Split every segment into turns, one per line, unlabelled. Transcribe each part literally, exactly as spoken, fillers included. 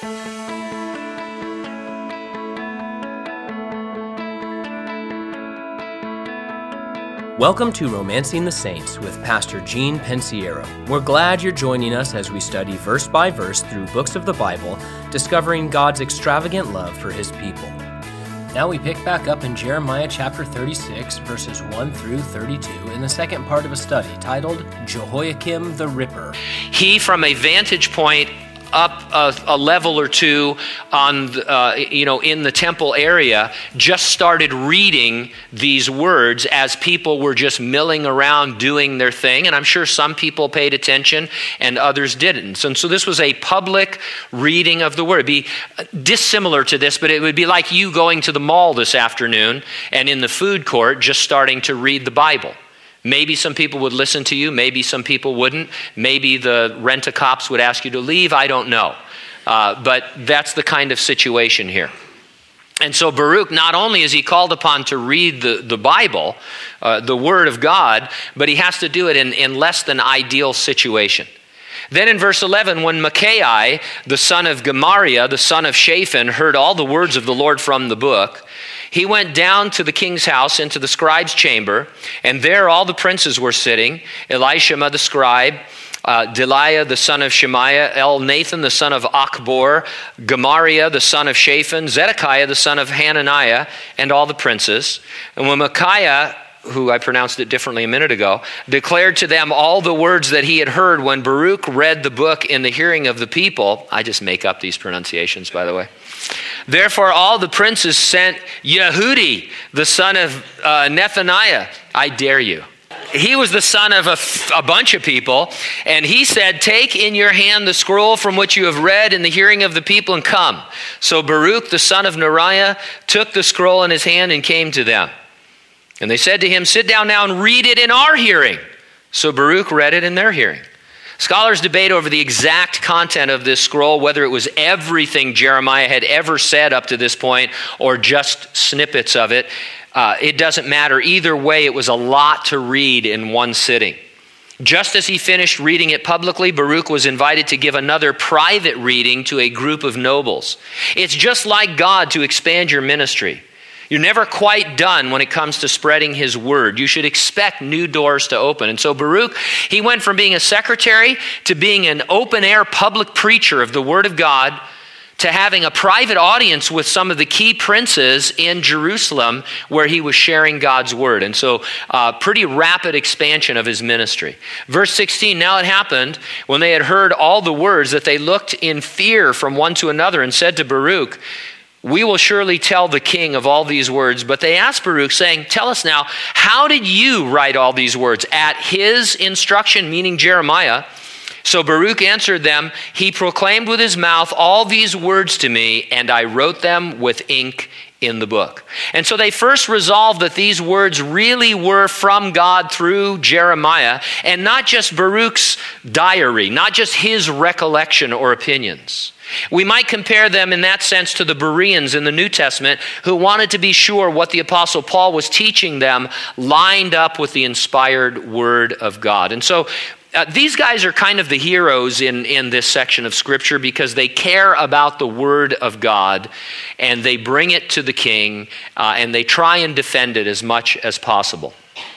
Welcome to Romancing the Saints with Pastor Gene Pensiero. We're glad you're joining us as we study verse by verse through books of the Bible, discovering God's extravagant love for his people. Now we pick back up in Jeremiah chapter thirty-six, verses one through thirty-two, in the second part of a study titled Jehoiakim the Ripper.
He, from a vantage point up a, a level or two on, the, uh, you know, in the temple area, just started reading these words as people were just milling around doing their thing. And I'm sure some people paid attention and others didn't. And so this was a public reading of the word. It'd be dissimilar to this, but it would be like you going to the mall this afternoon and in the food court just starting to read the Bible. Maybe some people would listen to you. Maybe some people wouldn't. Maybe the rent-a-cops would ask you to leave. I don't know. Uh, but that's the kind of situation here. And so Baruch, not only is he called upon to read the, the Bible, uh, the Word of God, but he has to do it in, in less than ideal situation. Then in verse eleven, when Micaiah, the son of Gemariah, the son of Shaphan, heard all the words of the Lord from the book, he went down to the king's house into the scribe's chamber, and there all the princes were sitting, Elishama the scribe, uh, Delaiah the son of Shemaiah, Elnathan the son of Achbor, Gemariah the son of Shaphan, Zedekiah the son of Hananiah, and all the princes. And when Micaiah, who I pronounced it differently a minute ago, declared to them all the words that he had heard when Baruch read the book in the hearing of the people. I just make up these pronunciations, by the way. Therefore, all the princes sent Yehudi, the son of uh, Nethaniah. I dare you. He was the son of a, a bunch of people, and he said, take in your hand the scroll from which you have read in the hearing of the people and come. So Baruch, the son of Neriah, took the scroll in his hand and came to them. And they said to him, sit down now and read it in our hearing. So Baruch read it in their hearing. Scholars debate over the exact content of this scroll, whether it was everything Jeremiah had ever said up to this point or just snippets of it. Uh, it doesn't matter. Either way, it was a lot to read in one sitting. Just as he finished reading it publicly, Baruch was invited to give another private reading to a group of nobles. It's just like God to expand your ministry. You're never quite done when it comes to spreading his word. You should expect new doors to open. And so Baruch, he went from being a secretary to being an open-air public preacher of the word of God to having a private audience with some of the key princes in Jerusalem where he was sharing God's word. And so uh, pretty rapid expansion of his ministry. Verse sixteen, now it happened when they had heard all the words that they looked in fear from one to another and said to Baruch, we will surely tell the king of all these words. But they asked Baruch, saying, tell us now, how did you write all these words? At his instruction, meaning Jeremiah. So Baruch answered them, he proclaimed with his mouth all these words to me, and I wrote them with ink in the book. And so they first resolved that these words really were from God through Jeremiah, and not just Baruch's diary, not just his recollection or opinions. We might compare them in that sense to the Bereans in the New Testament who wanted to be sure what the Apostle Paul was teaching them lined up with the inspired Word of God. And so uh, these guys are kind of the heroes in, in this section of Scripture because they care about the Word of God and they bring it to the king uh, and they try and defend it as much as possible.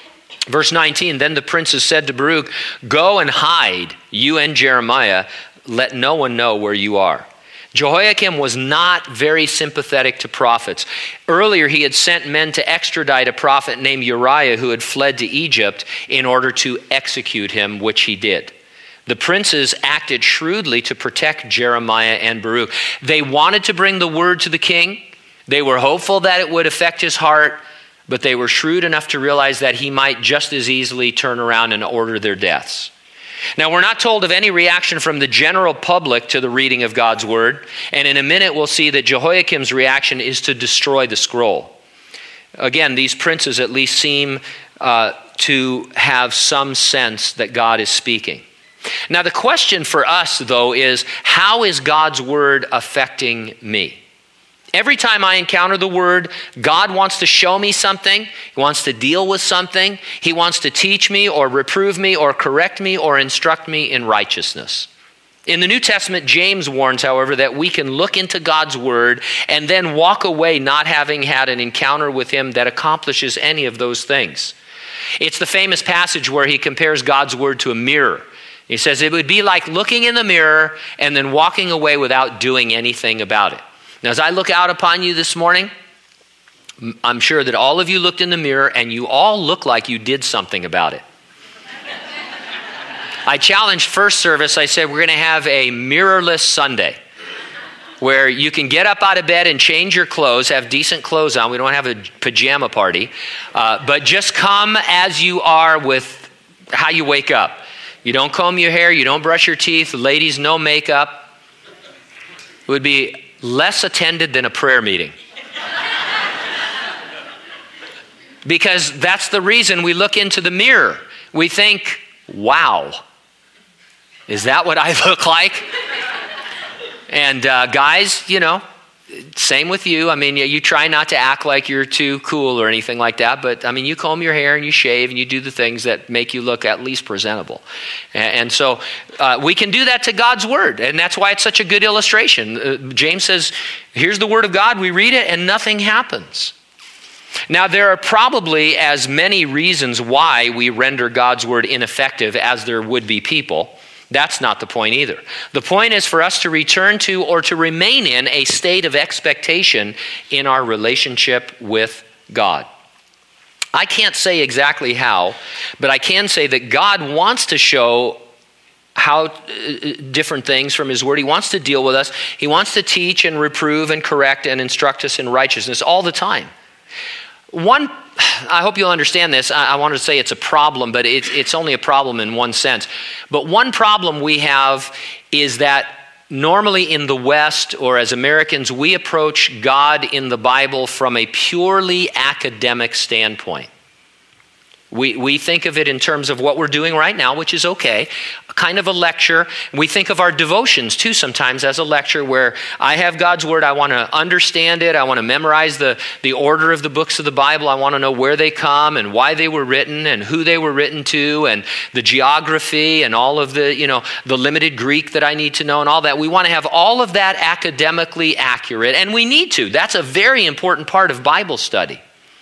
Verse nineteen, then the princes said to Baruch, go and hide, you and Jeremiah, let no one know where you are. Jehoiakim was not very sympathetic to prophets. Earlier, he had sent men to extradite a prophet named Uriah who had fled to Egypt in order to execute him, which he did. The princes acted shrewdly to protect Jeremiah and Baruch. They wanted to bring the word to the king. They were hopeful that it would affect his heart, but they were shrewd enough to realize that he might just as easily turn around and order their deaths. Now, we're not told of any reaction from the general public to the reading of God's word, and in a minute we'll see that Jehoiakim's reaction is to destroy the scroll. Again, these princes at least seem uh, to have some sense that God is speaking. Now, the question for us, though, is how is God's word affecting me? Every time I encounter the word, God wants to show me something. He wants to deal with something. He wants to teach me or reprove me or correct me or instruct me in righteousness. In the New Testament, James warns, however, that we can look into God's word and then walk away not having had an encounter with him that accomplishes any of those things. It's the famous passage where he compares God's word to a mirror. He says it would be like looking in the mirror and then walking away without doing anything about it. Now, as I look out upon you this morning, I'm sure that all of you looked in the mirror and you all look like you did something about it. I challenged first service, I said we're going to have a mirrorless Sunday where you can get up out of bed and change your clothes, have decent clothes on. We don't have a pajama party, uh, but just come as you are with how you wake up. You don't comb your hair, you don't brush your teeth, ladies, no makeup. It would be less attended than a prayer meeting. Because that's the reason we look into the mirror. We think, wow, is that what I look like? And uh, guys, you know, same with you. I mean, you, you try not to act like you're too cool or anything like that, but I mean, you comb your hair and you shave and you do the things that make you look at least presentable. And, and so uh, we can do that to God's word, and that's why it's such a good illustration. Uh, James says, here's the word of God, we read it and nothing happens. Now, there are probably as many reasons why we render God's word ineffective as there would be people. That's not the point either. The point is for us to return to or to remain in a state of expectation in our relationship with God. I can't say exactly how, but I can say that God wants to show how uh, different things from his word. He wants to deal with us. He wants to teach and reprove and correct and instruct us in righteousness all the time. One, I hope you'll understand this. I, I wanted to say it's a problem, but it's, it's only a problem in one sense. But one problem we have is that normally in the West, or as Americans, we approach God in the Bible from a purely academic standpoint. We we think of it in terms of what we're doing right now, which is okay, kind of a lecture. We think of our devotions too sometimes as a lecture where I have God's word, I want to understand it, I want to memorize the, the order of the books of the Bible, I want to know where they come and why they were written and who they were written to and the geography and all of the, you know, the limited Greek that I need to know and all that. We want to have all of that academically accurate, and we need to. That's a very important part of Bible study.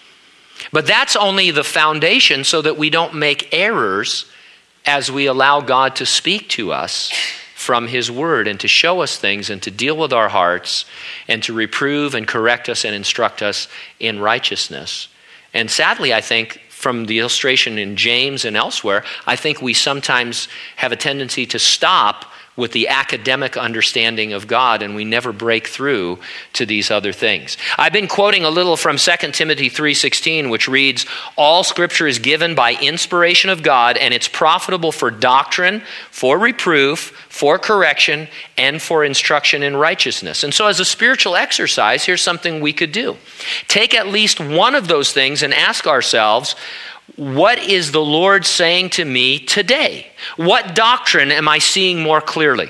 But that's only the foundation so that we don't make errors as we allow God to speak to us from his word and to show us things and to deal with our hearts and to reprove and correct us and instruct us in righteousness. And sadly, I think from the illustration in James and elsewhere, I think we sometimes have a tendency to stop with the academic understanding of God, and we never break through to these other things. I've been quoting a little from Second Timothy three sixteen, which reads, all scripture is given by inspiration of God, and it's profitable for doctrine, for reproof, for correction, and for instruction in righteousness. And so as a spiritual exercise, here's something we could do. Take at least one of those things and ask ourselves, what is the Lord saying to me today? What doctrine am I seeing more clearly?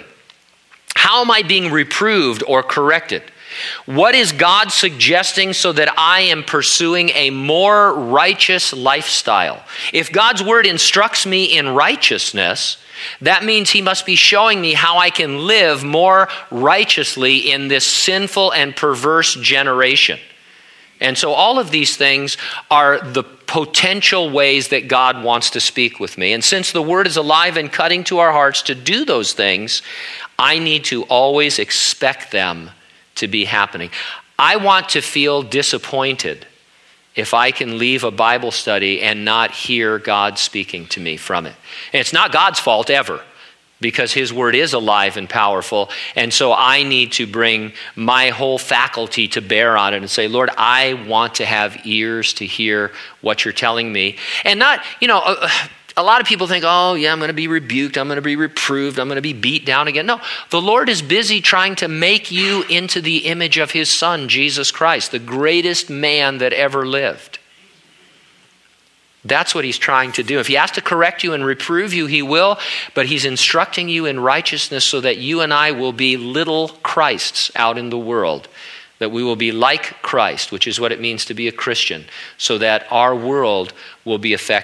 How am I being reproved or corrected? What is God suggesting so that I am pursuing a more righteous lifestyle? If God's word instructs me in righteousness, that means he must be showing me how I can live more righteously in this sinful and perverse generation. And so all of these things are the potential ways that God wants to speak with me. And since the word is alive and cutting to our hearts to do those things, I need to always expect them to be happening. I want to feel disappointed if I can leave a Bible study and not hear God speaking to me from it. And it's not God's fault ever, because his word is alive and powerful. And so I need to bring my whole faculty to bear on it and say, Lord, I want to have ears to hear what you're telling me. And not, you know, a, a lot of people think, oh yeah, I'm going to be rebuked. I'm going to be reproved. I'm going to be beat down again. No, the Lord is busy trying to make you into the image of his son, Jesus Christ, the greatest man that ever lived. That's what he's trying to do. If he has to correct you and reprove you, he will, but he's instructing you in righteousness so that you and I will be little Christs out in the world, that we will be like Christ, which is what it means to be a Christian, so that our world will be affected.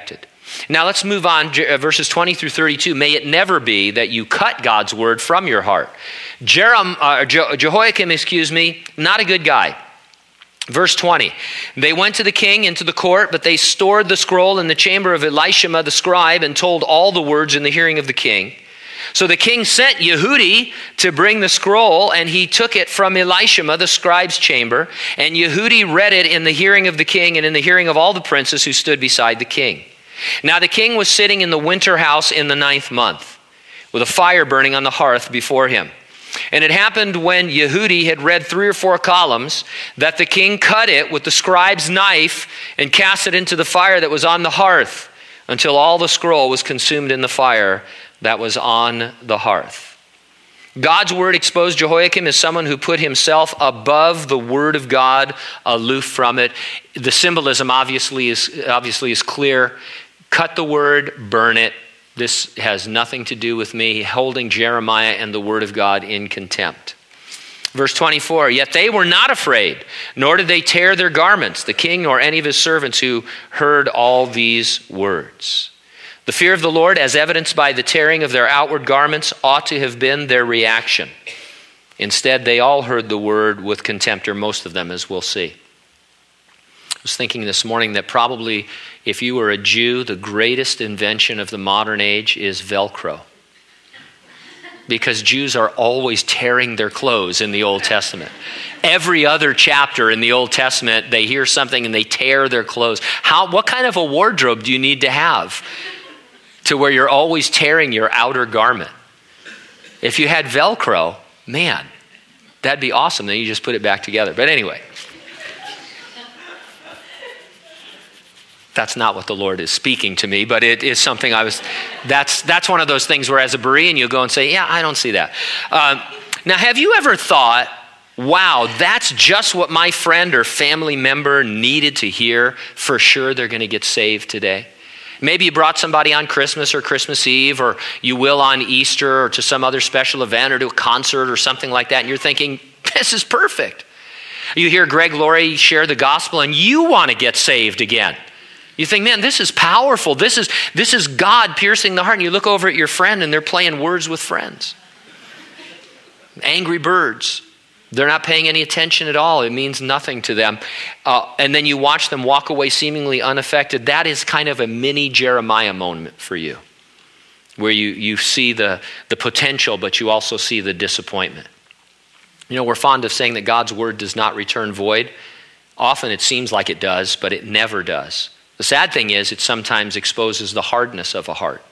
Now let's move on, verses twenty through thirty-two. May it never be that you cut God's word from your heart. Jerom, uh, Je- Jehoiakim, excuse me, not a good guy. Verse twenty, they went to the king into the court, but they stored the scroll in the chamber of Elishama the scribe and told all the words in the hearing of the king. So the king sent Yehudi to bring the scroll, and he took it from Elishama the scribe's chamber, and Yehudi read it in the hearing of the king and in the hearing of all the princes who stood beside the king. Now the king was sitting in the winter house in the ninth month, with a fire burning on the hearth before him. And it happened when Yehudi had read three or four columns that the king cut it with the scribe's knife and cast it into the fire that was on the hearth until all the scroll was consumed in the fire that was on the hearth. God's word exposed Jehoiakim as someone who put himself above the word of God, aloof from it. The symbolism obviously is, obviously is clear. Cut the word, burn it. This has nothing to do with me, holding Jeremiah and the word of God in contempt. Verse twenty-four, yet they were not afraid, nor did they tear their garments, the king nor any of his servants who heard all these words. The fear of the Lord, as evidenced by the tearing of their outward garments, ought to have been their reaction. Instead, they all heard the word with contempt, or most of them, as we'll see. I was thinking this morning that probably if you were a Jew, the greatest invention of the modern age is Velcro. Because Jews are always tearing their clothes in the Old Testament. Every other chapter in the Old Testament, they hear something and they tear their clothes. How? What kind of a wardrobe do you need to have to where you're always tearing your outer garment? If you had Velcro, man, that'd be awesome. Then you just put it back together. But anyway, that's not what the Lord is speaking to me, but it is something I was, that's that's one of those things where as a Berean, you'll go and say, yeah, I don't see that. Um, now, have you ever thought, wow, that's just what my friend or family member needed to hear? For sure they're going to get saved today. Maybe you brought somebody on Christmas or Christmas Eve, or you will on Easter or to some other special event or to a concert or something like that, and you're thinking, this is perfect. You hear Greg Laurie share the gospel and you want to get saved again. You think, man, this is powerful. This is, this is God piercing the heart. And you look over at your friend and they're playing Words with Friends. Angry Birds. They're not paying any attention at all. It means nothing to them. Uh, and then you watch them walk away seemingly unaffected. That is kind of a mini Jeremiah moment for you, where you, you see the, the potential, but you also see the disappointment. You know, we're fond of saying that God's word does not return void. Often it seems like it does, but it never does. The sad thing is it sometimes exposes the hardness of a heart.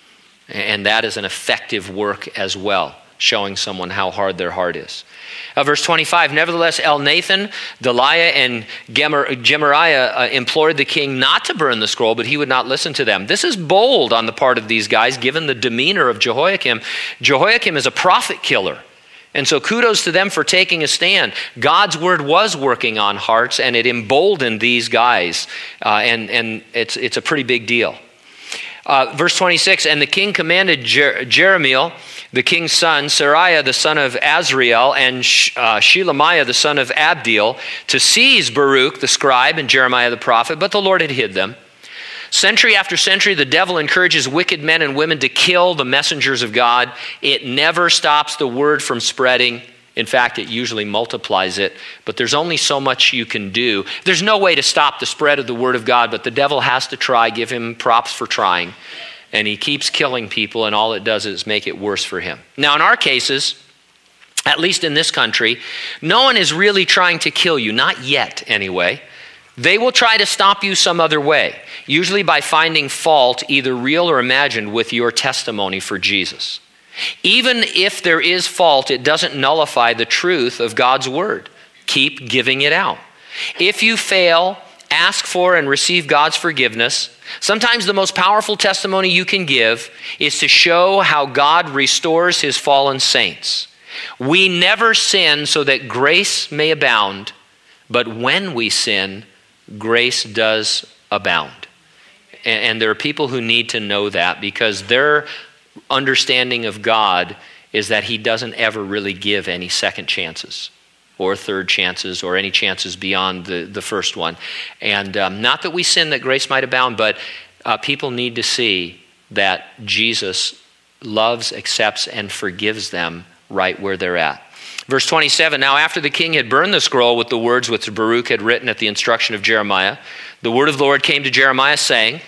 And that is an effective work as well, showing someone how hard their heart is. Uh, verse twenty-five, nevertheless, Elnathan, Delaiah, and Gemariah uh, implored the king not to burn the scroll, but he would not listen to them. This is bold on the part of these guys, given the demeanor of Jehoiakim. Jehoiakim is a prophet killer. And so kudos to them for taking a stand. God's word was working on hearts, and it emboldened these guys. Uh, and and it's, it's a pretty big deal. Uh, verse twenty-six, and the king commanded Jer- Jeremiel, the king's son, Seraiah, the son of Azriel, and Sh- uh, Shelemiah, the son of Abdiel, to seize Baruch, the scribe, and Jeremiah, the prophet, but the Lord had hid them. Century after century, the devil encourages wicked men and women to kill the messengers of God. It never stops the word from spreading. In fact, it usually multiplies it, but there's only so much you can do. There's no way to stop the spread of the word of God, but the devil has to try. Give him props for trying. And he keeps killing people, and all it does is make it worse for him. Now, in our cases, at least in this country, no one is really trying to kill you, not yet anyway. They will try to stop you some other way, usually by finding fault, either real or imagined, with your testimony for Jesus. Even if there is fault, it doesn't nullify the truth of God's word. Keep giving it out. If you fail, ask for and receive God's forgiveness. Sometimes the most powerful testimony you can give is to show how God restores his fallen saints. We never sin so that grace may abound, but when we sin, grace does abound. And, and there are people who need to know that, because their understanding of God is that he doesn't ever really give any second chances or third chances or any chances beyond the, the first one. And um, not that we sin that grace might abound, but uh, people need to see that Jesus loves, accepts, and forgives them right where they're at. Verse twenty-seven, now after the king had burned the scroll with the words which Baruch had written at the instruction of Jeremiah, the word of the Lord came to Jeremiah saying,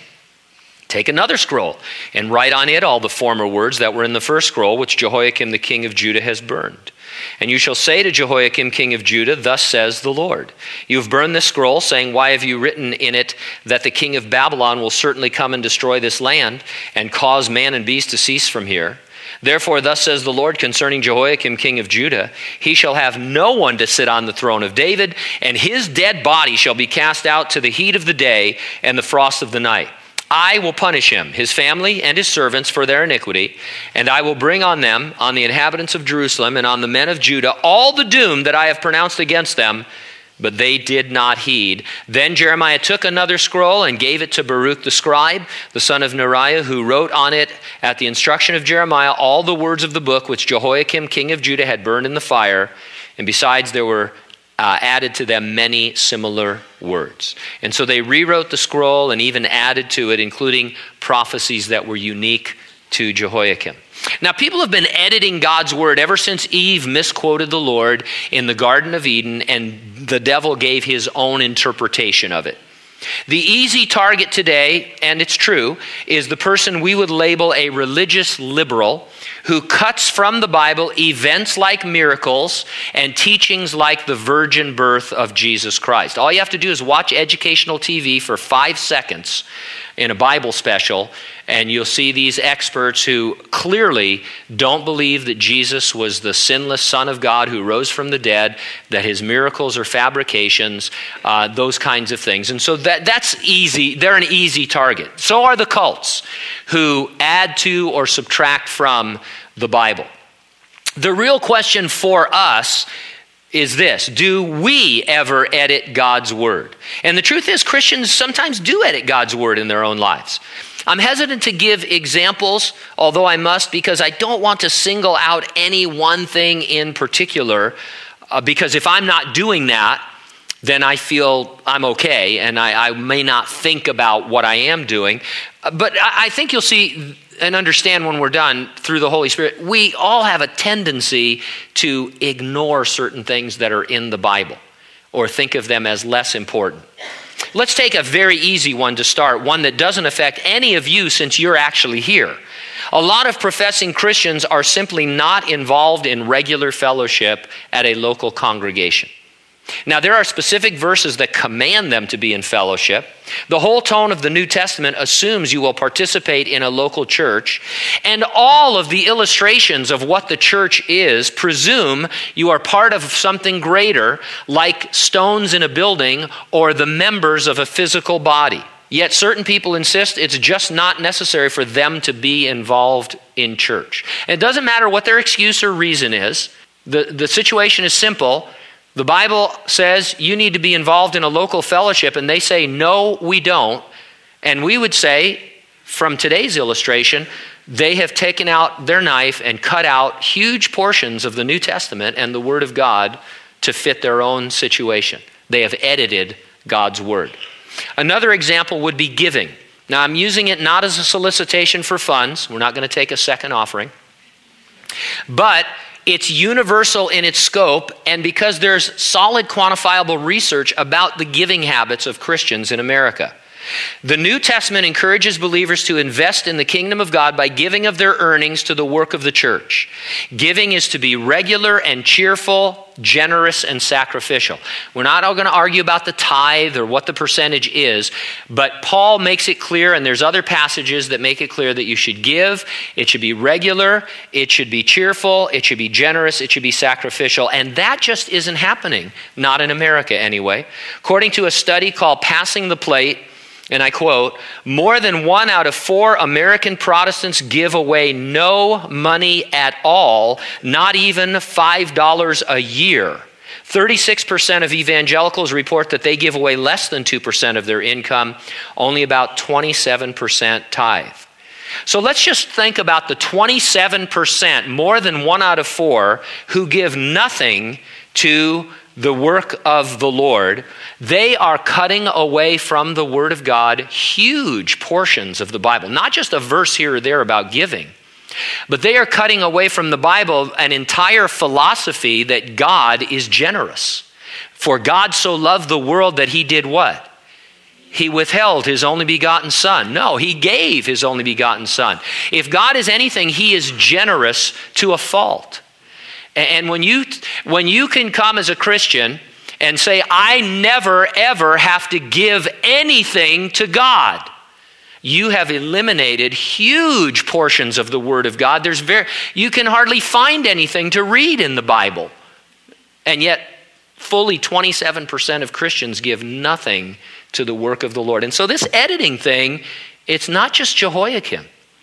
take another scroll and write on it all the former words that were in the first scroll, which Jehoiakim the king of Judah has burned. And you shall say to Jehoiakim king of Judah, thus says the Lord, you have burned this scroll, saying, why have you written in it that the king of Babylon will certainly come and destroy this land and cause man and beast to cease from here? Therefore, thus says the Lord concerning Jehoiakim king of Judah, he shall have no one to sit on the throne of David, and his dead body shall be cast out to the heat of the day and the frost of the night. I will punish him, his family, and his servants for their iniquity, and I will bring on them, on the inhabitants of Jerusalem, and on the men of Judah, all the doom that I have pronounced against them, but they did not heed. Then Jeremiah took another scroll and gave it to Baruch the scribe, the son of Neriah, who wrote on it at the instruction of Jeremiah all the words of the book which Jehoiakim king of Judah had burned in the fire, and besides there were Uh, added to them many similar words. And so they rewrote the scroll and even added to it, including prophecies that were unique to Jehoiakim. Now, people have been editing God's word ever since Eve misquoted the Lord in the Garden of Eden, and the devil gave his own interpretation of it. The easy target today, and it's true, is the person we would label a religious liberal who cuts from the Bible events like miracles and teachings like the virgin birth of Jesus Christ. All you have to do is watch educational T V for five seconds in a Bible special, and you'll see these experts who clearly don't believe that Jesus was the sinless Son of God who rose from the dead, that his miracles are fabrications, uh, those kinds of things. And so that that's easy. They're an easy target. So are the cults who add to or subtract from the Bible. The real question for us is this: do we ever edit God's word? And the truth is, Christians sometimes do edit God's word in their own lives. I'm hesitant to give examples, although I must, because I don't want to single out any one thing in particular, uh, because if I'm not doing that, then I feel I'm okay, and I, I may not think about what I am doing. But I, I think you'll see and understand when we're done through the Holy Spirit, we all have a tendency to ignore certain things that are in the Bible or think of them as less important. Let's take a very easy one to start, one that doesn't affect any of you since you're actually here. A lot of professing Christians are simply not involved in regular fellowship at a local congregation. Now, there are specific verses that command them to be in fellowship. The whole tone of the New Testament assumes you will participate in a local church, and all of the illustrations of what the church is presume you are part of something greater, like stones in a building or the members of a physical body. Yet certain people insist it's just not necessary for them to be involved in church. And it doesn't matter what their excuse or reason is. The, the situation is simple. The Bible says you need to be involved in a local fellowship, and they say, no, we don't. And we would say, from today's illustration, they have taken out their knife and cut out huge portions of the New Testament and the Word of God to fit their own situation. They have edited God's Word. Another example would be giving. Now, I'm using it not as a solicitation for funds. We're not going to take a second offering. But it's universal in its scope, and because there's solid quantifiable research about the giving habits of Christians in America. The New Testament encourages believers to invest in the kingdom of God by giving of their earnings to the work of the church. Giving is to be regular and cheerful, generous and sacrificial. We're not all going to argue about the tithe or what the percentage is, but Paul makes it clear, and there's other passages that make it clear that you should give. It should be regular, it should be cheerful, it should be generous, it should be sacrificial, and that just isn't happening, not in America anyway. According to a study called Passing the Plate, and I quote, more than one out of four American Protestants give away no money at all, not even five dollars a year. thirty-six percent of evangelicals report that they give away less than two percent of their income, only about twenty-seven percent tithe. So let's just think about the twenty-seven percent, more than one out of four, who give nothing to the work of the Lord, they are cutting away from the Word of God huge portions of the Bible. Not just a verse here or there about giving, but they are cutting away from the Bible an entire philosophy that God is generous. For God so loved the world that he did what? He withheld his only begotten Son. No, he gave his only begotten Son. If God is anything, he is generous to a fault. And when you, when you can come as a Christian and say, I never ever have to give anything to God, you have eliminated huge portions of the Word of God. There's very, you can hardly find anything to read in the Bible. And yet, fully twenty-seven percent of Christians give nothing to the work of the Lord. And so this editing thing, it's not just Jehoiakim,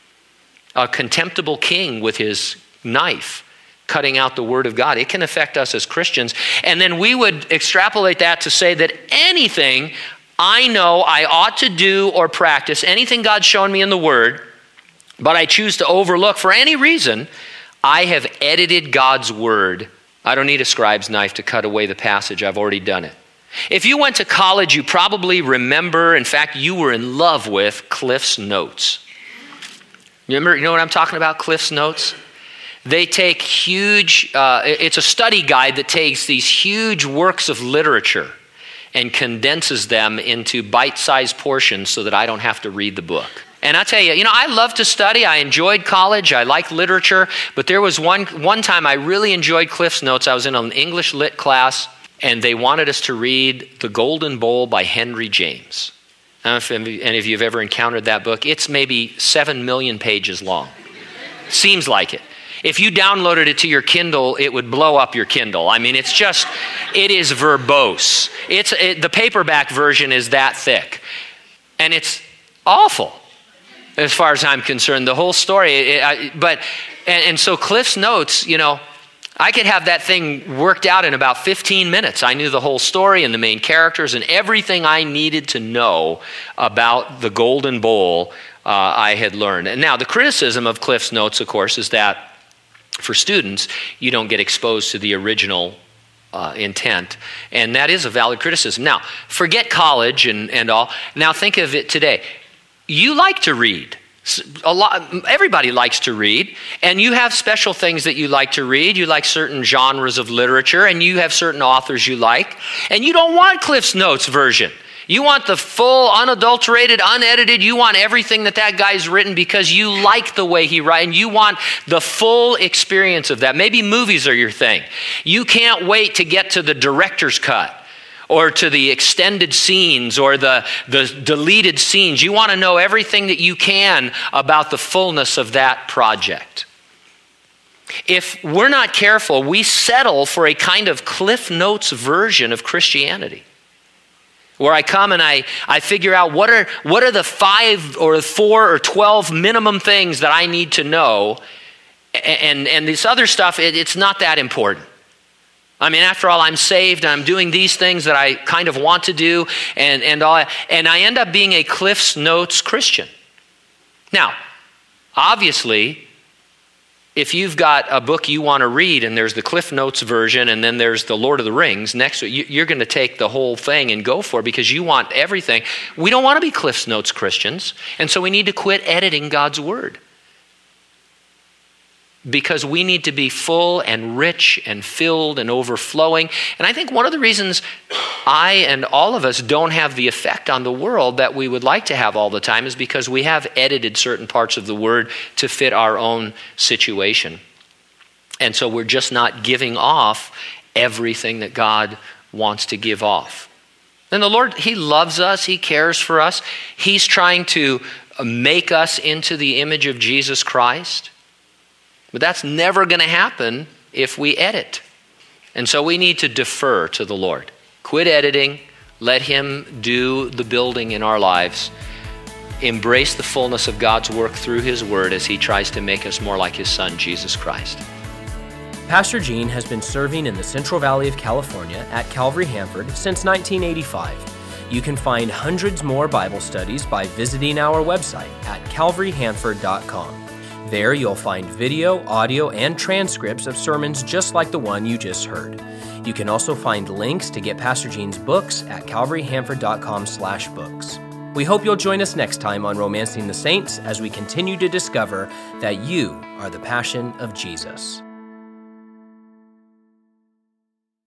a contemptible king with his knife cutting out the Word of God. It can affect us as Christians. And then we would extrapolate that to say that anything I know I ought to do or practice, anything God's shown me in the Word, but I choose to overlook for any reason, I have edited God's Word. I don't need a scribe's knife to cut away the passage. I've already done it. If you went to college, you probably remember, in fact, you were in love with Cliff's Notes. Remember, you know what I'm talking about, Cliff's Notes? They take huge, uh, it's a study guide that takes these huge works of literature and condenses them into bite-sized portions so that I don't have to read the book. And I tell you, you know, I love to study. I enjoyed college. I like literature. But there was one one time I really enjoyed Cliff's Notes. I was in an English lit class, and they wanted us to read The Golden Bowl by Henry James. I don't know if any of you have ever encountered that book. It's maybe seven million pages long. Seems like it. If you downloaded it to your Kindle, it would blow up your Kindle. I mean, it's just, it is verbose. It's it, the paperback version is that thick. And it's awful, as far as I'm concerned, the whole story. It, I, but and, and so Cliff's Notes, you know, I could have that thing worked out in about fifteen minutes. I knew the whole story and the main characters and everything I needed to know about the Golden Bowl uh, I had learned. And now the criticism of Cliff's Notes, of course, is that for students, you don't get exposed to the original uh, intent. And that is a valid criticism. Now, forget college and, and all. Now think of it today. You like to read. A lot, everybody likes to read, and you have special things that you like to read. You like certain genres of literature, and you have certain authors you like, and you don't want Cliff's Notes version. You want the full, unadulterated, unedited. You want everything that that guy's written because you like the way he writes, and you want the full experience of that. Maybe movies are your thing. You can't wait to get to the director's cut, or to the extended scenes, or the, the deleted scenes. You want to know everything that you can about the fullness of that project. If we're not careful, we settle for a kind of Cliff Notes version of Christianity, where I come and I, I figure out what are, what are the five or four or twelve minimum things that I need to know, and, and this other stuff, it, it's not that important. I mean, after all, I'm saved, and I'm doing these things that I kind of want to do, and, and, all, and I end up being a Cliff's Notes Christian. Now, obviously, if you've got a book you want to read, and there's the Cliff Notes version, and then there's the Lord of the Rings next to it, you're going to take the whole thing and go for it because you want everything. We don't want to be Cliff Notes Christians, and so we need to quit editing God's Word, because we need to be full and rich and filled and overflowing. And I think one of the reasons I and all of us don't have the effect on the world that we would like to have all the time is because we have edited certain parts of the Word to fit our own situation. And so we're just not giving off everything that God wants to give off. And the Lord, He loves us. He cares for us. He's trying to make us into the image of Jesus Christ. But that's never going to happen if we edit. And so we need to defer to the Lord. Quit editing. Let Him do the building in our lives. Embrace the fullness of God's work through His Word as He tries to make us more like His Son, Jesus Christ.
Pastor Gene has been serving in the Central Valley of California at Calvary Hanford since nineteen eighty-five. You can find hundreds more Bible studies by visiting our website at calvary hanford dot com. There you'll find video, audio, and transcripts of sermons just like the one you just heard. You can also find links to get Pastor Gene's books at calvary hanford dot com slash books. We hope you'll join us next time on Romancing the Saints as we continue to discover that you are the passion of Jesus.